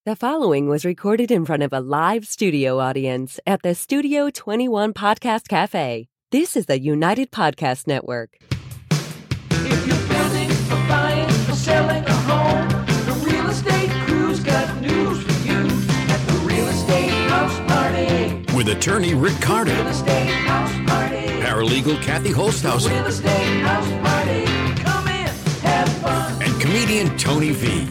The following was recorded in front of a live studio audience at the Studio 21 Podcast Cafe. This is the United Podcast Network. If you're building or buying or selling a home, the Real Estate Crew's got news for you at the Real Estate House Party. With attorney Rick Carter, Real Estate House Party. paralegal Kathy Holsthausen, Real Estate House Party. Come in, have fun. and comedian Tony V.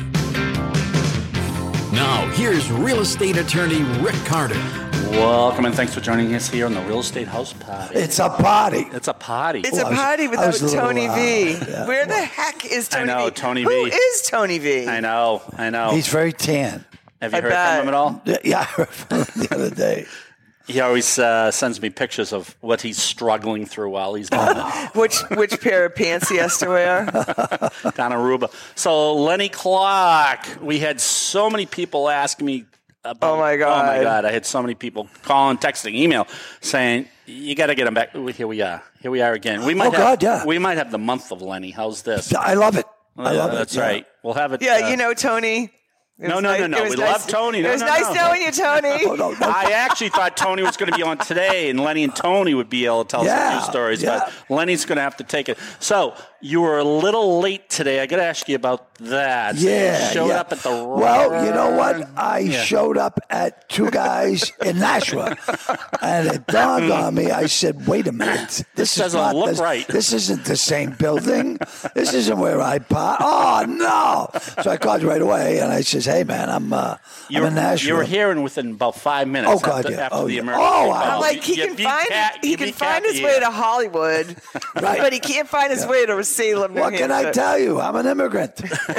Now, here's real estate attorney Rick Carter. Welcome and thanks for joining us here on the Real Estate House Party. It's a party. It's a party. It's a party I without was a little, Tony V. yeah. Where the heck is Tony V? I know, Tony V. Who is Tony V? I know. He's very tan. Have you I heard bet. from him at all? Yeah, I heard from him the other day. He always sends me pictures of what he's struggling through while he's down Which pair of pants he has to wear? down Aruba. So, Lenny Clark, we had so many people ask me about. Oh, my God. Oh, my God. I had so many people calling, texting, email saying, you got to get him back. Here we are. Here we are again. We might We might have the month of Lenny. How's this? I love it. I love it. That's yeah. right. We'll have it. Yeah, you know Tony. No. We love Tony. It was No. nice knowing you, Tony. Oh, no. I actually thought Tony was going to be on today, and Lenny and Tony would be able to tell us a few stories, yeah. but Lenny's going to have to take it. So, you were a little late today. I got to ask you about that. Yeah. You showed yeah. up at the Well, you know what? I showed up at two guys in Nashua, and it dawned on me. I said, wait a minute. This doesn't is not look this, right. This isn't the same building. This isn't where I park. Oh, no. So I called right away, and I says, hey, man, I'm in Nashua. You were here in within about 5 minutes Oh, God, after, yeah. after Oh, the yeah. emergency Oh, call. wow. Like he You can beat find Kat- he you can beat find Kathy his way here. to Hollywood, Right. but he can't find his way to Salem, New What can I Hampshire. tell you? I'm an immigrant.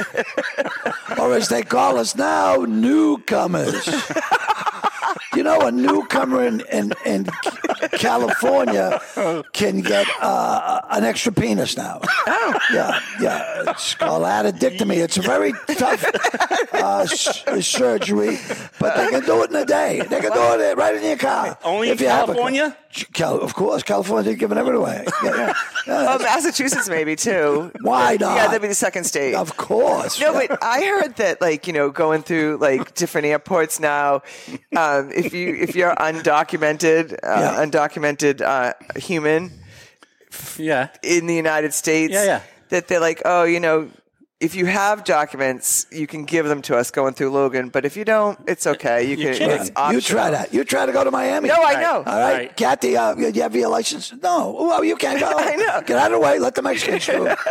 Or as they call us now, newcomers. You know, a newcomer in California can get an extra penis now. Oh. Yeah. It's called addictomy. It's a very tough surgery, but they can do it in a day. They can do it right in your car. Only If in you have a- California? Of course, California's giving it away. Yeah. Oh, Massachusetts maybe too. Why not? Yeah, that'd be the second state. Of course. No, but I heard that, like, you know, going through like different airports now, if you're undocumented human Yeah. in the United States, Yeah. that they're like, oh, you know, if you have documents, you can give them to us going through Logan, but if you don't, it's okay. You can. can't. It's optional. You try that. You try to go to Miami. No, I know. All right, Right. Kathy, you have your license? No. Well, you can't go. I know. Get out of the way. Let the Mexicans do it.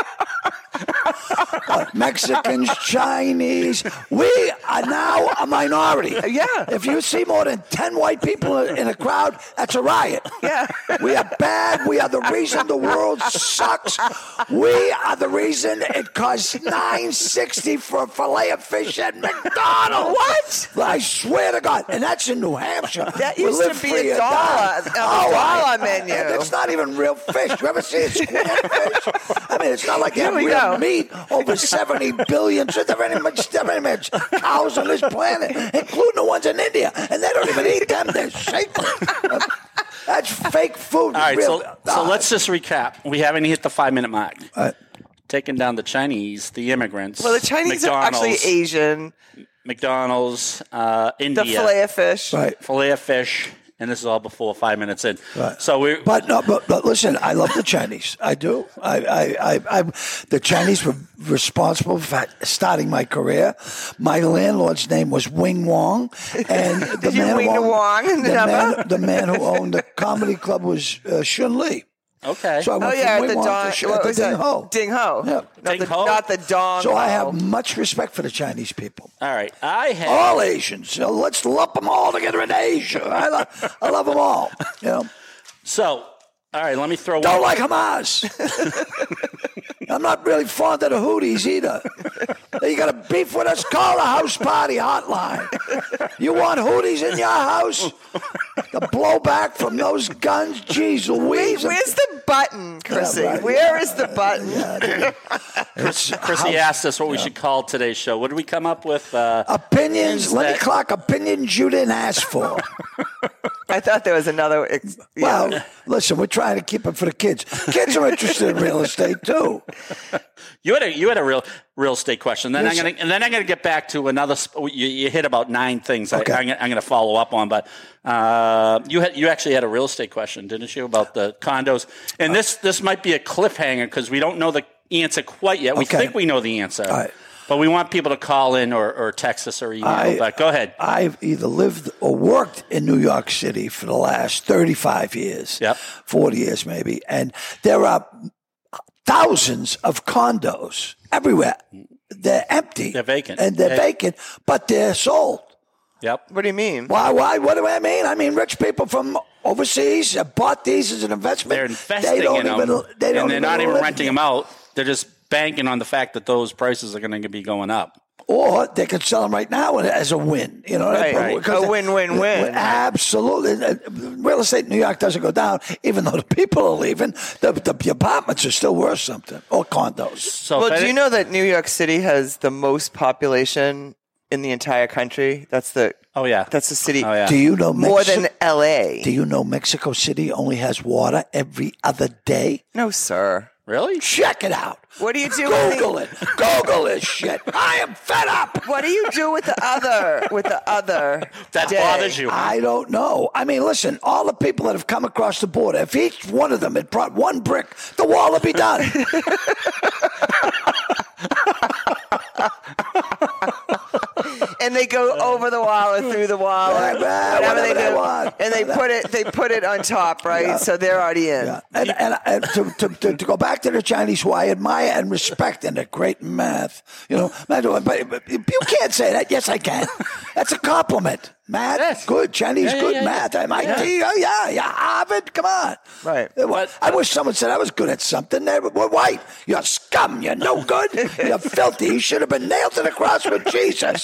Mexicans, Chinese. We are now a minority. Yeah. If you see more than 10 white people in a crowd, that's a riot. Yeah. We are bad. We are the reason the world sucks. We are the reason it costs $9.60 for a fillet of fish at McDonald's. What? I swear to God. And that's in New Hampshire. That We used live to be free a or dollar die. on the dollar menu. And it's not even real fish. You ever see a square fish? I mean, it's not like you have Here we real go. meat. Over 70 billion. So there are much cows on this planet, including the ones in India. And they don't even eat them. They're sacred. That's fake food. All right, real. so let's just recap. We haven't hit the 5-minute mark. Uh, Taking down the Chinese, the immigrants. Well, the Chinese are actually McDonald's, Asian. McDonald's, India. The fillet of fish. right. Filet of fish, and this is all before 5 minutes in. Right. So we. But listen, I love the Chinese. I do. The Chinese were responsible for starting my career. My landlord's name was Wing Wong, and the Did you man wing who the Wong in the number? the man who owned the comedy club was Shun Li. Okay. So I Oh went yeah, from at the Wing Wong Don. to What the was Ding that? Ho. Ding Ho. Yeah. Ding Ho? Not the Dong. So I Ho. have much respect for the Chinese people. All right. I have. All Asians. So let's lump them all together in Asia. I love them all. You know. So, all right, let me throw Don't one. like Hamas. I'm not really fond of the Houthis either. You got a beef with us? Call the house party hotline. You want Houthis in your house? The blowback from those guns, jeez Louise. Where's the button, Chrissy? Yeah, right. Where is the button? Chrissy asked us what we should call today's show. What did we come up with? Opinions, Lenny that- Clark, opinions you didn't ask for. I thought there was another. Well, listen, we're trying to keep it for the kids. Kids are interested in real estate too. You had a real estate question. Then I'm gonna get back to another. You hit about 9 things. Okay. I'm gonna follow up on, but you actually had a real estate question, didn't you, about the condos? And this might be a cliffhanger because we don't know the answer quite yet. We think we know the answer. All right. But we want people to call in or text us or email. But go ahead. I've either lived or worked in New York City for the last 35 years, 40 years maybe, and there are thousands of condos everywhere. They're empty. They're vacant. And they're vacant, but they're sold. Yep. What do you mean? Why? What do I mean? I mean, rich people from overseas have bought these as an investment. They're investing in them. And they're not even renting them out. They're just banking on the fact that those prices are going to be going up. Or they could sell them right now as a win. You know, right. A win-win-win. Absolutely. Real estate in New York doesn't go down, even though the people are leaving. The apartments are still worth something, or condos. So do you know that New York City has the most population in the entire country? That's the city. Oh, yeah. Do you know more than L.A.? Do you know Mexico City only has water every other day? No, sir. Really? Check it out. What do you do? Google it. Google this shit. I am fed up. What do you do with the other? That day? bothers you. I don't know. I mean, listen, all the people that have come across the border, if each one of them had brought one brick, the wall would be done. And they go over the wall or through the wall, or whatever they do, want. and they put it on top, right? Yeah. So they're already in. Yeah. And to go back to the Chinese, who I admire and respect, and they're great in math. You know, but you can't say that. Yes, I can. That's a compliment. Math, good. Chinese, good. Math. MIT, Harvard, come on. Right. I wish someone said I was good at something. We're white. You're scum. You're no good. You're filthy. You should have been nailed to the cross with Jesus.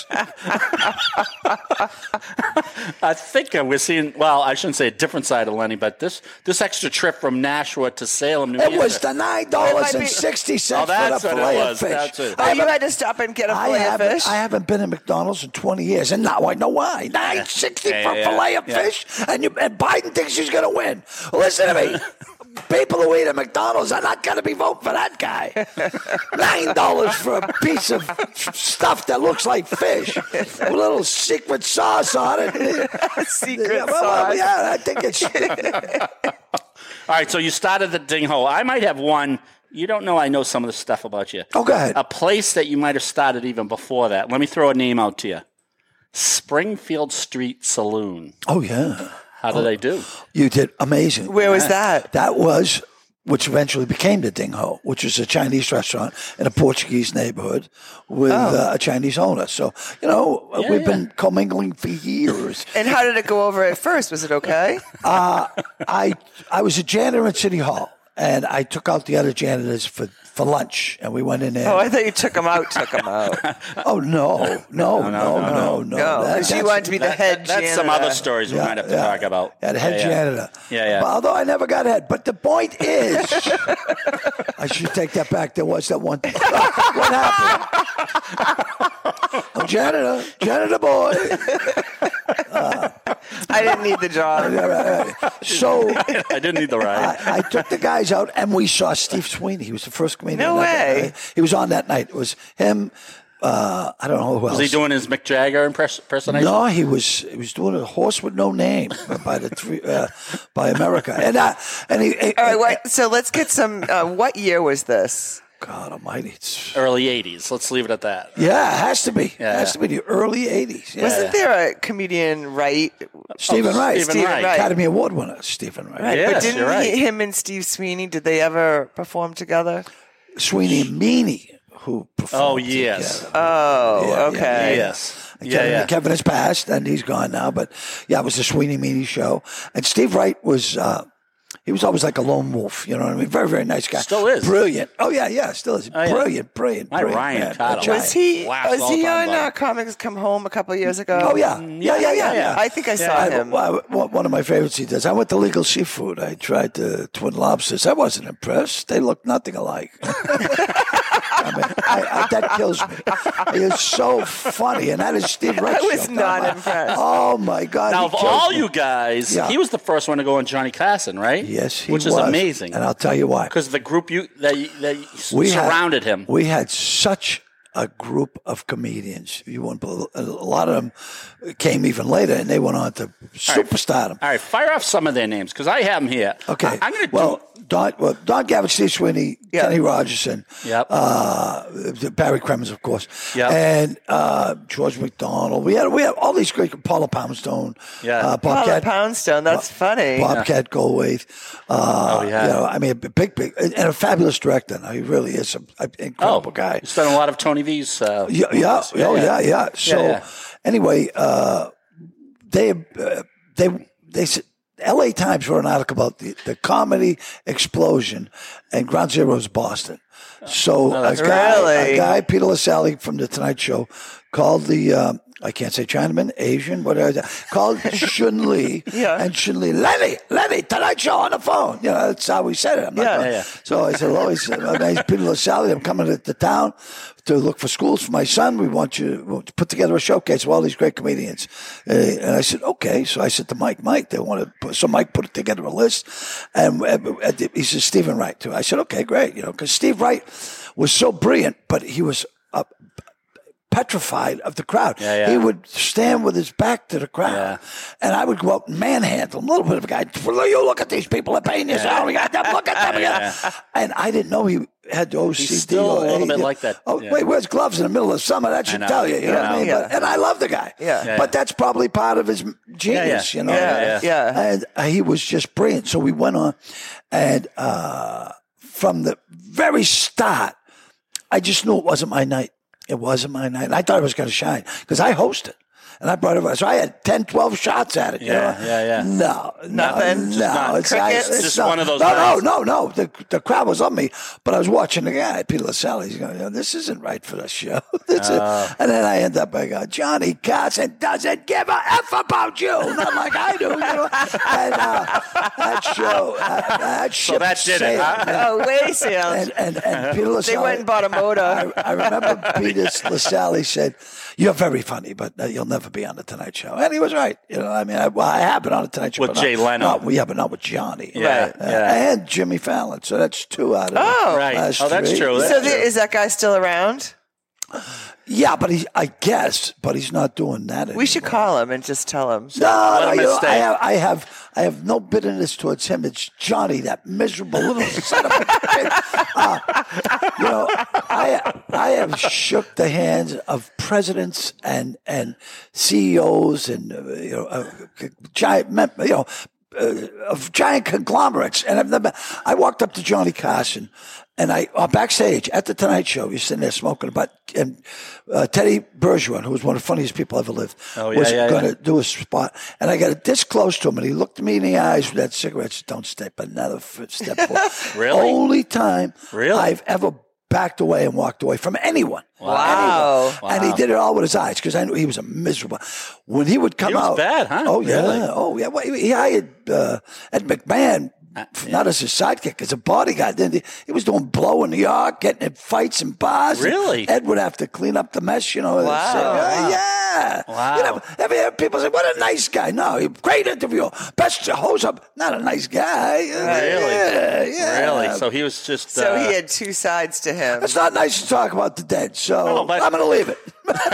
I think we're seeing, well, I shouldn't say a different side of Lenny, but this extra trip from Nashua to Salem, New York. It was the $9.60 for the fillet of fish. That's it. Oh, you had to stop and get a fillet of fish? I haven't been in McDonald's in 20 years, and now I know why. $9.60 for a fillet of fish, and Biden thinks he's going to win. Listen to me. People who eat at McDonald's are not going to be voting for that guy. $9 for a piece of stuff that looks like fish with a little secret sauce on it. Secret sauce. Yeah, I think it's... All right, so you started the ding hole. I might have one. You don't know I know some of the stuff about you. Oh, go ahead. A place that you might have started even before that. Let me throw a name out to you. Springfield Street Saloon. Oh, yeah. How did I do? You did amazing. Where was that? That was, which eventually became the Ding Ho, which was a Chinese restaurant in a Portuguese neighborhood with a Chinese owner. So, you know, we've been commingling for years. And how did it go over at first? Was it okay? I was a janitor at City Hall, and I took out the other janitors for lunch, and we went in there. Oh, I thought you took them out. Oh, no. Because you wanted to be the head janitor. That's some other stories we might have to talk about. Yeah, the head janitor. Yeah. But although I never got head. But the point is, I should take that back. There was that one. What happened? I'm janitor boy. I didn't need the job. So I didn't need the ride. I took the guys out, and we saw Steve Sweeney. He was the first comedian. No way. He was on that night. It was him. I don't know who else. Was he doing his Mick Jagger impersonation? No, he was doing a Horse with No Name by America. And he. All right, so let's get some. What year was this? God Almighty! It's early '80s. Let's leave it at that. Yeah, it has to be. It has to be the early '80s. Yeah. Wasn't there a comedian Wright? Stephen Wright. Stephen Wright. Academy Award winner, Stephen Wright. Right. Yes, But didn't you're right. him and Steve Sweeney, did they ever perform together? Sweeney and Meany, who performed. Oh, yes. together. Oh, okay. Yes. Kevin has passed, and he's gone now. But yeah, it was the Sweeney Meany show. And Steve Wright was. He was always like a lone wolf, you know what I mean? Very, very nice guy. Still is. Brilliant. Oh, yeah, still is. Brilliant. My Ryan Cottle. Was he Last on Comics Come Home a couple of years ago? Oh, yeah. Yeah. I think I saw him. One of my favorites he does. I went to Legal Seafood. I tried the Twin Lobsters. I wasn't impressed. They looked nothing alike. I mean, that kills me. He is so funny, and that is Steve Wright. I was not impressed. Oh my God! Now, he of kills all me. you guys, Yeah. he was the first one to go on Johnny Carson, right? Yes, he which was. is amazing. And I'll tell you why. Because the group that We surrounded him. We had such a group of comedians. You wouldn't believe, a lot of them came even later, and they went on to superstardom. All right, fire off some of their names because I have them here. Okay. I'm going to Don Gavin, Steve Sweeney, Kenny Rogerson, Yep. Barry Kremers, of course, Yep. and George McDonald. We had all these great, Paula Poundstone, Paula Bobcat Poundstone, that's funny. Bobcat Goldthwait. yeah. You know, I mean, a big, and a fabulous director. Now, he really is an incredible guy. He's done a lot of Tony V's. Yeah. So Yeah. anyway, they said. L.A. Times wrote an article about the comedy explosion, and Ground Zero is Boston. So a guy, Peter Lasalle from The Tonight Show, called the I can't say Chinaman, Asian, whatever, called Shun Li, and Shun Li, Lenny, Tonight Show on the phone. You know, that's how we said it. I'm not going. So I said, hello, my name's Peter Lasalle. I'm coming to town to look for schools for my son. We want you to put together a showcase of all these great comedians. And I said, okay. So I said to Mike, they want to so Mike put together a list. And he said, Stephen Wright, too. I said, okay, great. You know, because Steve Wright was so brilliant, but he was petrified of the crowd. He would stand with his back to the crowd, and I would go out and manhandle him. A little bit of a guy. You look at these people. They're paying this out. Look at them. And I didn't know he had the OCD. He's still a little bit like that. Oh, wait, wears gloves in the middle of summer? That should tell you. You know what I mean? And I love the guy. But that's probably part of his genius. You know. And he was just brilliant. So we went on, and from the very start, I just knew it wasn't my night. It wasn't my night. And I thought it was going to shine because I hosted. And I brought it. So I had 10, 12 shots at it. You know? No. It's just one of those. No. The crowd was on me, but I was watching the guy, Peter Lasalle. He's going, this isn't right for the show. And then I end up, I go, Johnny Carson doesn't give a F about you. Not like I do. You know? And that ship So that did it, huh? Oh, way sailed. And Peter Lasalle. They went and bought a motor. I remember Peter Lasalle said, you're very funny, but you'll never be on the Tonight Show. And he was right. You know, I mean, I have been on the Tonight Show. With Jay Leno. But not with Johnny. And Jimmy Fallon. So that's 2 out of the last that's three. true. So is that guy still around? Yeah, but he's not doing that anymore. We should call him and just tell him. No, him stay. I have no bitterness towards him. It's Johnny, that miserable little son of a bitch. You know, I have shook the hands of presidents and CEOs and giant, of giant conglomerates, and I walked up to Johnny Carson. And backstage at the Tonight Show, you're sitting there smoking a butt, and Teddy Bergeron, who was one of the funniest people I ever lived, was going to do a spot. And I got this close to him, and he looked me in the eyes with that cigarette. Said, don't step another step forward. Really? Only time I've ever backed away and walked away from anyone. Wow. Anyone. And he did it all with his eyes because I knew he was a miserable. When he would come out. He was bad, huh? Oh, yeah. Really? Oh, yeah. Well, he hired Ed McMahon. Not as his sidekick, as a bodyguard. Then he was doing blow in New York, getting in fights in bars. Really? Ed would have to clean up the mess, you know. Wow. Yeah. Wow. You know, ever hear people say, what a nice guy. No, great interview. Best hose up. Not a nice guy. Really? Yeah. Really? So he was just... So he had 2 sides to him. It's not nice to talk about the dead, so I'm going to leave it.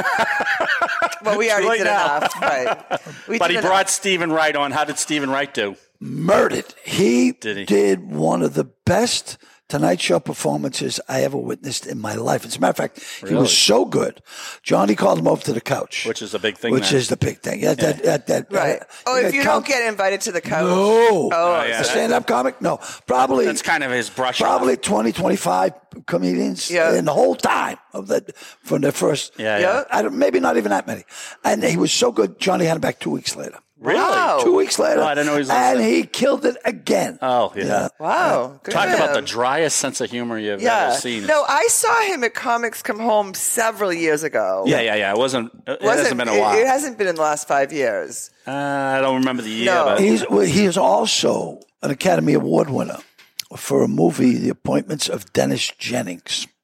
Well, we already did enough. Right. But he brought Stephen Wright on. How did Stephen Wright do? Murdered. He did one of the best Tonight Show performances I ever witnessed in my life. As a matter of fact, he was so good. Johnny called him over to the couch. Which is a big thing. Which is the big thing. Yeah. Right. If you don't get invited to the couch. No. A stand-up comic? No. Probably. That's kind of his brush. Probably 20, 25 comedians in the whole time of that from the first. Maybe not even that many. And he was so good, Johnny had him back 2 weeks later. Really? Wow. 2 weeks later. Oh, I didn't know he was and he killed it again. Oh, yeah. Wow. Good Talk for about him. the driest sense of humor you've ever seen. No, I saw him at Comics Come Home several years ago. Yeah. It hasn't been a while. It hasn't been in the last 5 years. I don't remember the year. No. But He is also an Academy Award winner for a movie, The Appointments of Dennis Jennings.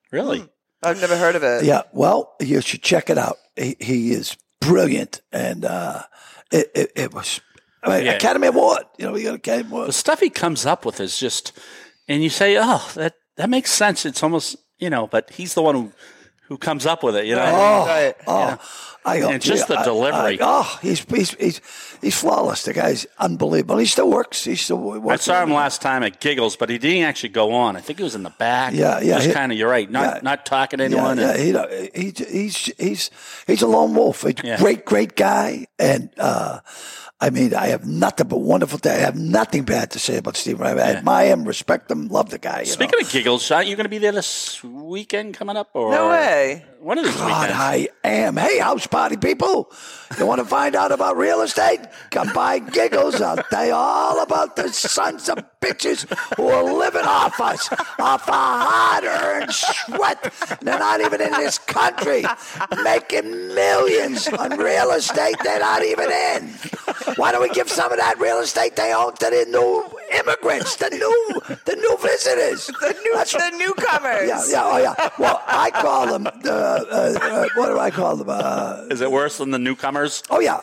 Really? I've never heard of it. Yeah, well, you should check it out. He is brilliant, and it was Academy Award. You know, we got Academy Award. The stuff he comes up with is just, and you say, oh, that makes sense. It's almost, but he's the one who comes up with it, Right. And just the delivery. He's flawless. The guy's unbelievable. He still works. He still works. I saw him last time at Giggles, but he didn't actually go on. I think he was in the back. Yeah. Just kind of, you're right, not talking to anyone. He's a lone wolf. He's a great guy. And, I have nothing but wonderful things. I have nothing bad to say about Steve. I admire him, respect him, love the guy. Speaking of Giggles, aren't you going to be there this weekend coming up? Or No way. One of these weekends. I am. Hey, house party people. You want to find out about real estate? Come by Giggles. I'll tell you all about the sons of bitches who are living off us, off our hard-earned sweat. They're not even in this country, making millions on real estate they're not even in. Why don't we give some of that real estate they own to the new immigrants, the new visitors, the newcomers? Yeah. Well, I call them what do I call them? Is it worse than the newcomers? Oh yeah,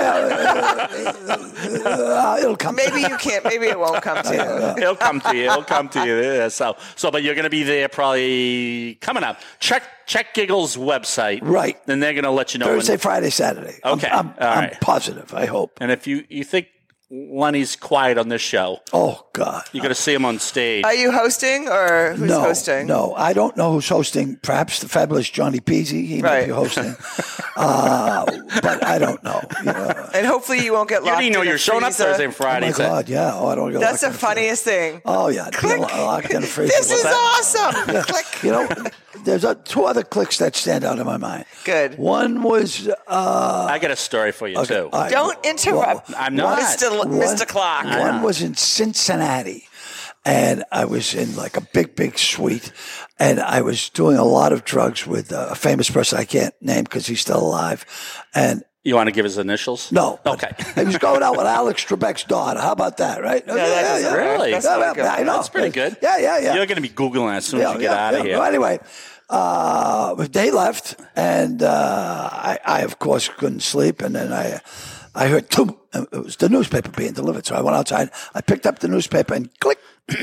it'll come. Maybe you can't. Maybe it won't come to you. It'll come to you. It'll come to you. Yeah, so, but you're going to be there probably coming up. Check Giggles' website. Right. Then they're going to let you know. Thursday, Friday, Saturday. Okay. I'm positive. I hope. And if you think Lenny's quiet on this show, oh God, you're going to see him on stage. Are you hosting or who's hosting? No, I don't know who's hosting. Perhaps the fabulous Johnny Peasy. He might be hosting. But I don't know. And hopefully you won't get locked. You didn't know you're showing up Thursday and Friday. Oh my God, yeah. Oh, I don't get. That's the funniest thing. Oh yeah, locked in a freezer. This is awesome. Yeah. Click. There's two other clicks that stand out in my mind. Good. One was. I got a story for you too. Don't interrupt. I'm not. Mr. Clock. One was in Cincinnati, and I was in like a big suite, and I was doing a lot of drugs with a famous person I can't name because he's still alive, and. You want to give his initials? No. Okay. He was going out with Alex Trebek's daughter. How about that, right? Yeah. Really? That's not good. I know. That's pretty good. Yeah. You're going to be Googling as soon as you get out of here. Well, anyway, they left, and I, of course, couldn't sleep. And then I heard it was the newspaper being delivered. So I went outside. I picked up the newspaper and click.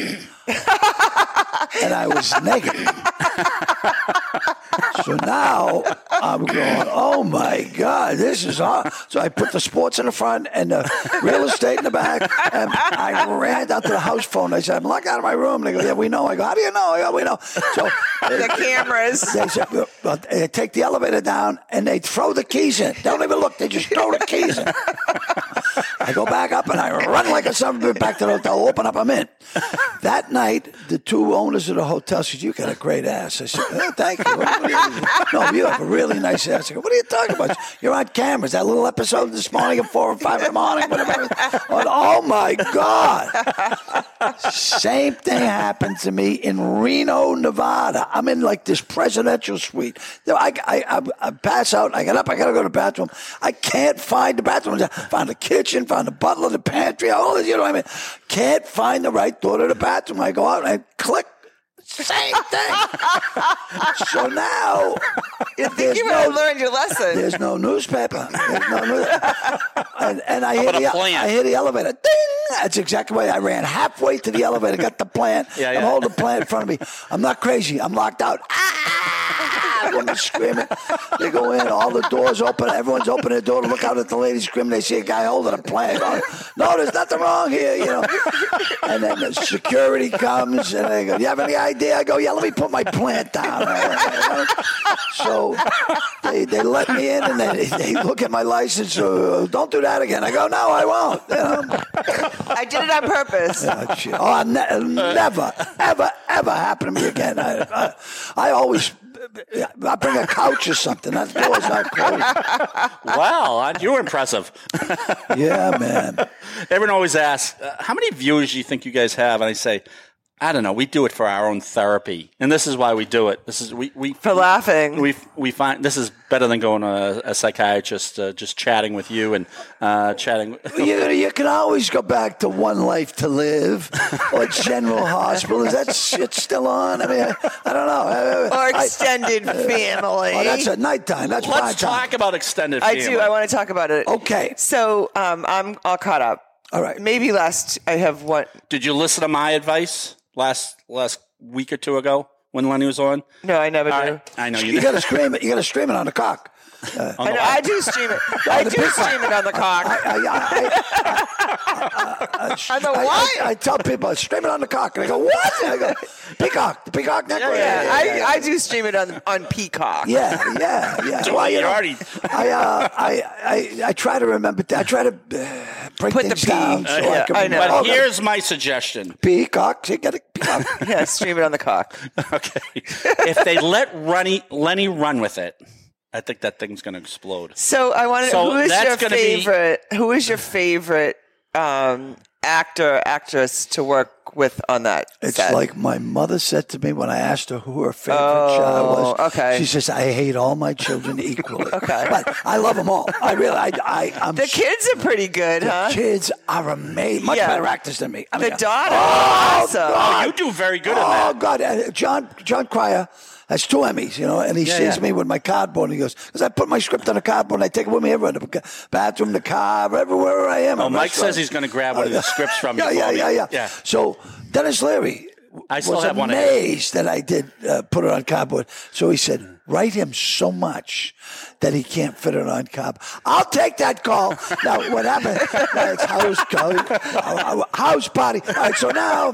And I was naked. So now I'm going, oh my God, this is hard. So I put the sports in the front and the real estate in the back. And I ran down to the house phone. I said, I'm locked out of my room. And they go, yeah, we know. I go, how do you know? I go, we know. So the cameras. They said, well, they take the elevator down and they throw the keys in. They don't even look. They just throw the keys in. I go back up and I run like a son of a bitch back to the hotel, open up, I'm in. That night, the two owners of the hotel said, you got a great ass. I said, oh, thank you. No, you have a really nice ass. I go, what are you talking about? You're on camera. That little episode this morning at 4 or 5 in the morning. Whatever. Oh, my God. Same thing happened to me in Reno, Nevada. I'm in like this presidential suite. I pass out. I get up. I got to go to the bathroom. I can't find the bathroom. I found the kitchen, found the butler, the pantry, all this, you know what I mean? Can't find the right door to the bathroom. I go out and I click. Same thing. So now, you learned your lesson. There's no newspaper. And I hear the elevator. Ding! That's exactly why I ran halfway to the elevator, got the plant. I'm holding the plant in front of me. I'm not crazy. I'm locked out. Women screaming. They go in, all the doors open. Everyone's opening the door to look out at the lady screaming. They see a guy holding a plant. No, there's nothing wrong here, you know. And then the security comes and they go, you have any idea? I go, yeah, let me put my plant down. So they let me in and they look at my license. Don't do that again. I go, no, I won't. You know? I did it on purpose. Never, ever happen to me again. I always... I bring a couch or something. That door's not closed. Wow, you're impressive. Yeah, man. Everyone always asks, how many viewers do you think you guys have? And I say, I don't know. We do it for our own therapy, and this is why we do it. This is we For laughing. We find this is better than going to a psychiatrist, just chatting with you and chatting. You can always go back to One Life to Live or General Hospital. Is that shit still on? I mean, I don't know. Or extended family. Oh, that's at nighttime. That's prime Let's time. talk about extended I family. do. I want to talk about it. Okay. So I'm all caught up. All right. Maybe I have one. Did you listen to my advice last week or two ago when Lenny was on? No, I never do. I know You got to scream it. You got to scream it on the cock. I do stream it. I do stream it on the cock. On the what? I tell people, stream it on the cock. And I go, what? And I go, Peacock. The Peacock Network. Yeah, I do stream it on Peacock. Yeah. Well, you already. I try to remember. I try to break Put the things down P. so I can I know. remember. But here's my suggestion. Peacock. You got a Peacock. Yeah, stream it on the cock. Okay. If they let Lenny run with it, I think that thing's going to explode. So I wanted. So who is that's your gonna be- favorite? Who is your favorite actor, actress to work with on that It's set? like my mother said to me when I asked her who her favorite child was. Okay. She says, I hate all my children equally. Okay. But I love them all. I really, I'm The kids are pretty good, huh? kids are amazing. Much Yeah. better actors than me. I mean, The daughter, Oh, awesome. God. Oh, you do very good in Oh, that. God. John Cryer has 2 Emmys, and he sees me with my cardboard, and he goes, because I put my script on a cardboard, and I take it with me everywhere, the bathroom, the car, everywhere I am. Oh, I'm Mike restaurant. says he's going to grab one of the scripts from you. Yeah. Yeah. So Dennis Leary I still was have one of amazed that I did put it on cardboard. So he said, write him so much that he can't fit it on cardboard. I'll take that call. Now, what happened? It's house party. All right, so now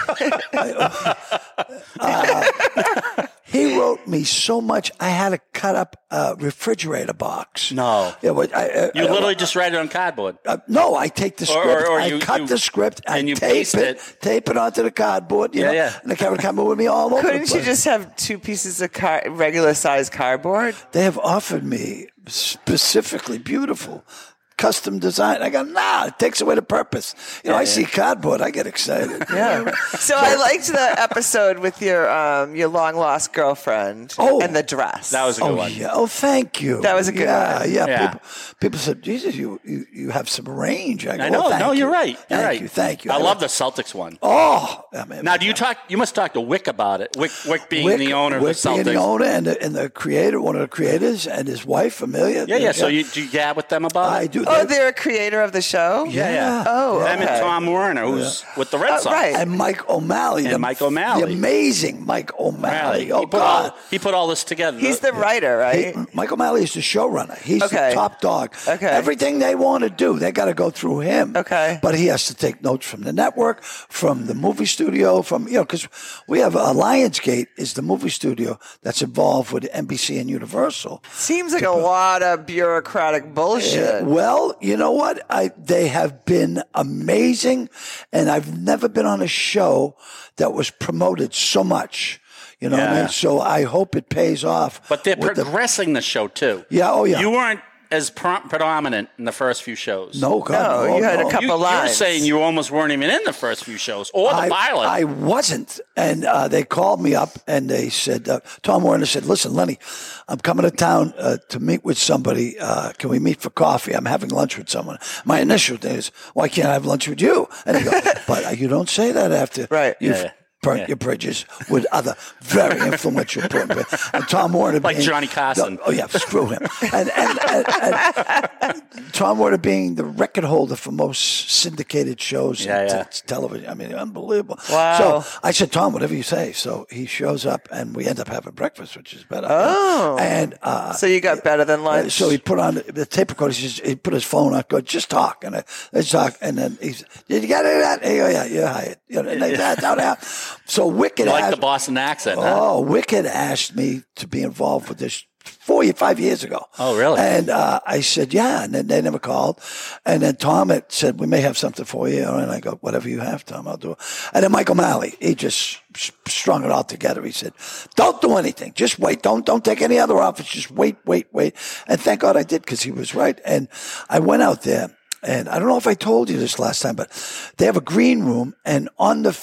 he wrote me so much I had to cut up a refrigerator box. No. Yeah, but You literally just write it on cardboard. no, I take the script, or I you- cut you- the script, and you tape paste it. tape it onto the cardboard, you know, yeah. and the camera come with me all over the Couldn't you place. just have 2 pieces of regular size cardboard? They have offered me specifically beautiful custom design. I go, nah, it takes away the purpose. I see cardboard, I get excited. Yeah. So I liked the episode with your long lost girlfriend and the dress. That was a good Oh, one. yeah. Oh, thank you. That was a good one. Yeah. Yeah. People said, Jesus, you have some range. I go, I know. thank No, you. you're right. You're right. Thank you. I love the Celtics one. Oh, I mean, Now, you must talk to Wick about it. Wick being the owner of the Wick Celtics. being the owner and the creator, one of the creators, and his wife, Amelia. Yeah. So do you gab with them about I it? do. Oh, they're a creator of the show? Yeah. Oh, Them okay. and Tom Werner, who's with the Red Sox. right. And Mike O'Malley. And Mike O'Malley. The amazing Mike O'Malley. Riley. Oh, God. He put all this together. He's the writer, right? Mike O'Malley is the showrunner. He's Okay. the top dog. Okay. Everything they want to do, they got to go through him. Okay. But he has to take notes from the network, from the movie studio, because we have Lionsgate is the movie studio that's involved with NBC and Universal. Seems like a lot of bureaucratic bullshit. Well, you know what? They have been amazing, and I've never been on a show that was promoted so much. You know what I Yeah. mean? So I hope it pays off. But they're with the- progressing the show, too. Yeah, oh, yeah. You weren't as predominant in the first few shows. No, God, No, you had a no. couple You're lines. saying you almost weren't even in the first few shows or the pilot. I wasn't. And they called me up and they said, Tom Werner said, listen, Lenny, I'm coming to town to meet with somebody. Can we meet for coffee? I'm having lunch with someone. My initial thing is, why can't I have lunch with you? And he goes, but you don't say that after Right. you've burnt your bridges with other very influential people. And Tom Werner Like being, Johnny Carson. Oh, yeah, screw him. And Tom Werner being the record holder for most syndicated shows in television. I mean, unbelievable. Wow. So I said, Tom, whatever you say. So he shows up, and we end up having breakfast, which is better. Oh. And So you got better than lunch? so he put on the tape recorder. He put his phone on. Go, just talk, and let's talk. And then he said, "Did you get it? That? He go, yeah, you're hired." You know, like that. So Wicked You like asked, the Boston accent, huh? Oh, Wicked asked me to be involved with this 4 or 5 years ago. Oh, really? And I said, yeah. And then they never called. And then Tom had said, we may have something for you. And I go, whatever you have, Tom, I'll do it. And then Michael O'Malley, he just strung it all together. He said, don't do anything. Just wait. Don't take any other offers. Just wait. And thank God I did, because he was right. And I went out there. And I don't know if I told you this last time, but they have a green room, and on the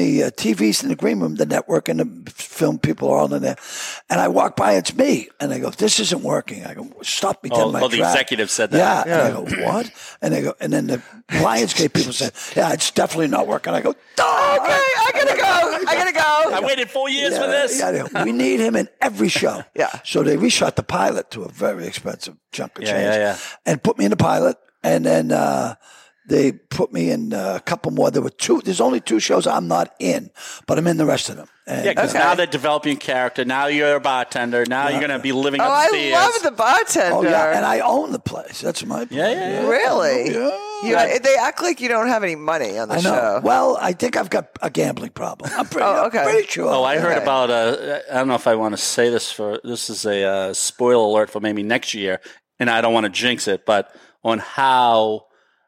TVs in the green room, the network and the film people are all in there. And I walk by, it's me, and I go, "This isn't working." I go, "Stop me dead my the track." executive said that. Yeah. And I go, "What?" And they go, and then the Lionsgate people said, "Yeah, it's definitely not working." I go, Okay, I gotta go. I waited 4 years for this. Yeah, we need him in every show. Yeah. So they reshot the pilot to a very expensive chunk of change. Yeah. And put me in the pilot. And then they put me in a couple more. There's only 2 shows I'm not in, but I'm in the rest of them. And, Yeah, because now they're developing character. Now you're a bartender. Now you're going to be living Oh, upstairs. I love the bartender. oh, yeah. And I own the place. That's my place. Yeah. Really? Yeah. They act like you don't have any money on the I know. show. Well, I think I've got a gambling problem. I'm pretty, okay. I'm pretty sure. Oh, I heard Okay. about. I don't know if I want to say this. This is a spoiler alert for maybe next year, and I don't want to jinx it, but on how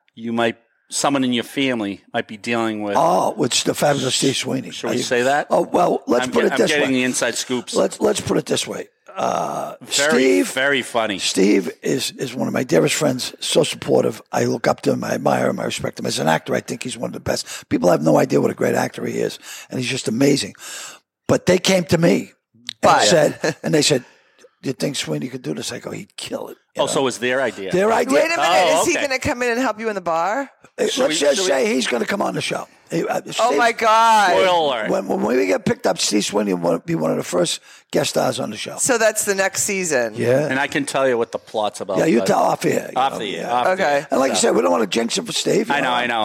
someone in your family might be dealing with. Oh, it's the fabulous Steve Sweeney. Should we say that? Oh, well, let's put it I'm this getting way. the inside scoops. Let's put it this way. Very, very funny. Steve is one of my dearest friends, so supportive. I look up to him. I admire him. I respect him. As an actor, I think he's one of the best. People have no idea what a great actor he is, and he's just amazing. But they came to me and they said, "Do you think Sweeney could do this?" I go, "He'd kill it." You know? So it was their idea. Their idea. Wait a minute. Oh, Is he okay. going to come in and help you in the bar? Let's just say he's going to come on the show. Oh, my God. Spoiler alert. When we get picked up, Steve Sweeney will be one of the first guest stars on the show. So that's the next season. Yeah. And I can tell you what the plot's about. Yeah, you but- tell off here. you Off know, the air. yeah. Off the Okay. air. And like I said, we don't want to jinx it for Steve. you I know.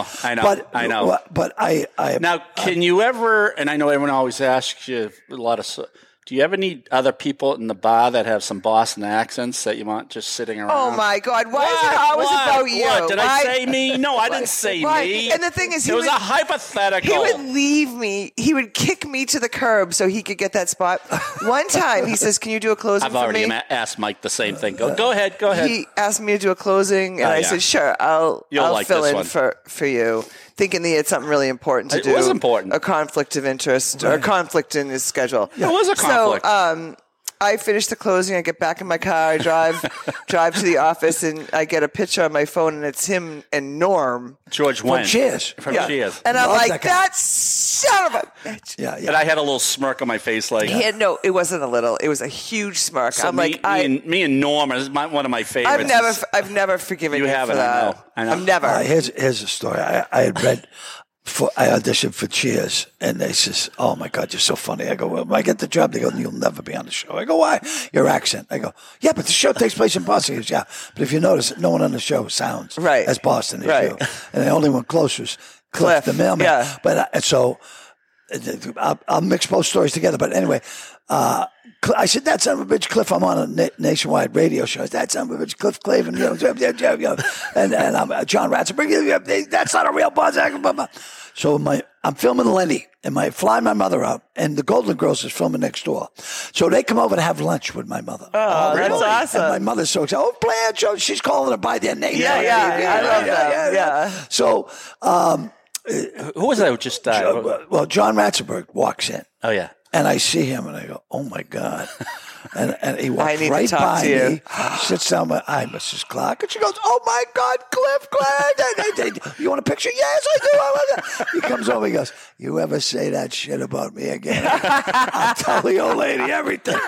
But I Now, can you ever? And I know everyone always asks you a lot of. Do you ever need other people in the bar that have some Boston accents that you want just sitting around? Oh, my God. Why is it always about you? What? Did I Why- say me? No, I didn't say Why? me. And the thing is, it was a hypothetical. He would leave me. He would kick me to the curb so he could get that spot. One time, he says, "Can you do a closing I've for already me?" asked Mike the same thing. Go ahead. He asked me to do a closing, and I yeah. said, "Sure, I'll You'll fill like in this one. for you," thinking that he had something really important to It do. was important. A conflict of interest or a conflict in his schedule. It was a conflict. So, I finish the closing. I get back in my car. I drive to the office, and I get a picture on my phone, and it's him and Norm. George Wendt. Cheers. From Yeah. Cheers. And I'm Love like, that guy. "That son of a bitch." yeah. And I had a little smirk on my face, like. He had it wasn't a little. It was a huge smirk. So I'm like, me and Norm is one of my favorites. I've never forgiven You you haven't, for I that. know, I know. I've never. Here's a story. I had read. I auditioned for Cheers, and they says, "Oh my God, you're so funny." I go, "Well, when I get the job, they go, you'll never be on the show." I go, "Why?" "Your accent." I go, "Yeah, but the show takes place in Boston." He goes, "Yeah, but if you notice, no one on the show sounds Right. as Boston as Right. you." And the only one close was Cliff, the mailman. yeah. But so I'll mix both stories together. But anyway, I said, "That son of a bitch, Cliff." I'm on a nationwide radio show. That son of a bitch, Cliff Clavin, and I'm John Ratzenberg. That's not a real Boston actor. Blah, blah. So I'm filming Lenny, and flying my mother out, and the Golden Girls is filming next door. So they come over to have lunch with my mother. Oh, that's awesome. And my mother's so excited. "Oh, Blanche," she's calling her by their name. Yeah, I love that. Yeah. So, Who was that who just died? well, John Ratzenberg walks in. Oh, yeah. And I see him, and I go, "Oh my God!" And he walks need to right talk by to you. me, sits down. "Hi, Mrs. Clark," and she goes, "Oh my God, Cliff Clark! You want a picture?" "Yes, I do." He comes over, he goes, "You ever say that shit about me again, I'll tell the old lady everything."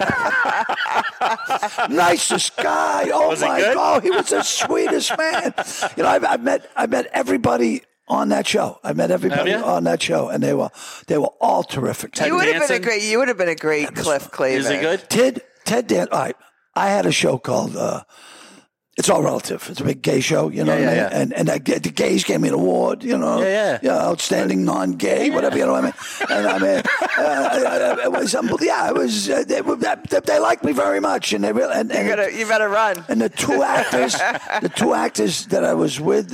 Nicest guy. Oh Was he my good? God, he was the sweetest man. You know, I met everybody on that show. I met everybody Have you? on that show, and they were all terrific. You would have been Danson? You would have been a great Cliff Clavin. Is he good? Ted Dan. All right, I had a show called It's All Relative. It's a big gay show, you know what I mean? yeah. And the gays gave me an award, you know. Yeah. Outstanding non-gay, whatever, you know what I mean? And I mean, it was unbelievable. Yeah, it was. They liked me very much, and they really. And You better run. and the two actors that I was with,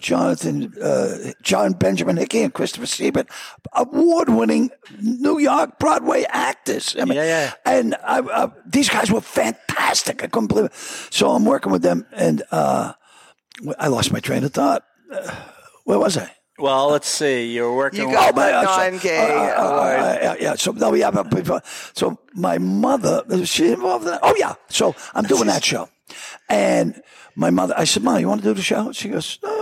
John Benjamin Hickey and Christopher Siebert, award-winning New York Broadway actors. I mean, Yeah. And these guys were fantastic. I couldn't believe it. So I'm working with them, and I lost my train of thought. Where was I? Well, let's see. You're working. You with- got the non-gay award. Yeah. So my mother, was she involved in that? Oh yeah. So I'm doing that show, and my mother, I said, "Mom, you want to do the show?" She goes, "No,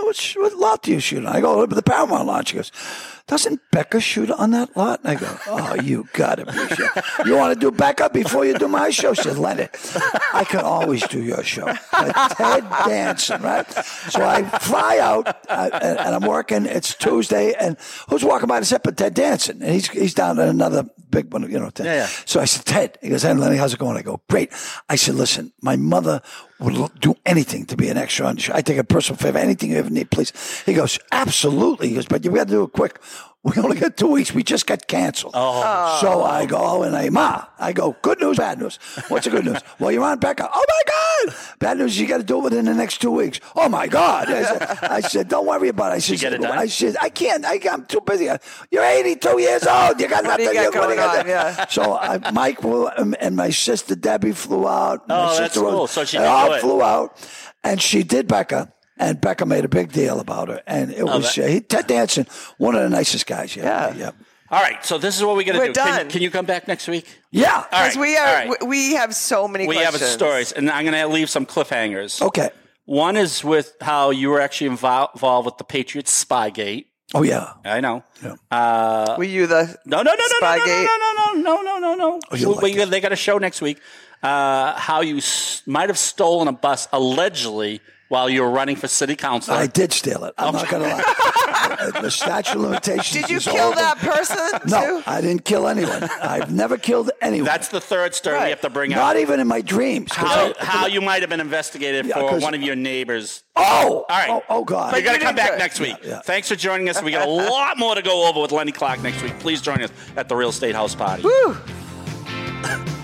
what lot do you shoot on? I go, the Paramount lot. She goes, doesn't Becca shoot on that lot? And I go, oh, you got to be sure. You want to do Becca before you do my show? She said, Leonard, I can always do your show. Ted Danson, right? So I fly out, and I'm working. It's Tuesday, and who's walking by the set but Ted Danson? And he's down at another big one, Ted. Yeah. So I said, Ted. He goes, hey, Lenny, how's it going? I go, great. I said, listen, my mother would do anything to be an extra on the show. I take a personal favor. Anything you ever need, please. He goes, absolutely. He goes, but you got to do it quick. We only got 2 weeks. We just got canceled. Oh. So I go and I go, good news, bad news. What's the good news? Well, you're on Becca. Oh, my God. Bad news, you got to do it within the next 2 weeks. Oh, my God. I said, don't worry about it. I said, you get it done? I said, I can't. I'm too busy. You're 82 years old. You got nothing. What do you got going on? Yeah. So Mike and my sister Debbie flew out. My that's sister cool. So she they did all do it. flew out, and she did Becca. And Becca made a big deal about her. And it was Ted Danson, one of the nicest guys. Yeah. All right, so this is what we got to We're do. done. Can you come back next week? Yeah. All right. Because we have so many We questions. have stories, and I'm going to leave some cliffhangers. Okay. One is with how you were actually involved with the Patriots Spygate. Oh, yeah. I know. Were you the No. Spygate? No. Oh, you'll like it. They got a show next week. How you might have stolen a bus allegedly while you were running for city council. I did steal it. I'm not going to lie. The statute of limitations Did you is kill over. that person No, too? I didn't kill anyone. I've never killed anyone. That's the third story we have to bring Not up. even in my dreams. 'Cause How you might have been investigated for 'cause- one of your neighbors. Oh! All right. Oh, God. You got to you come did back good. next week. Yeah. Thanks for joining us. We got a lot more to go over with Lenny Clark next week. Please join us at the Real Estate House Party. Woo.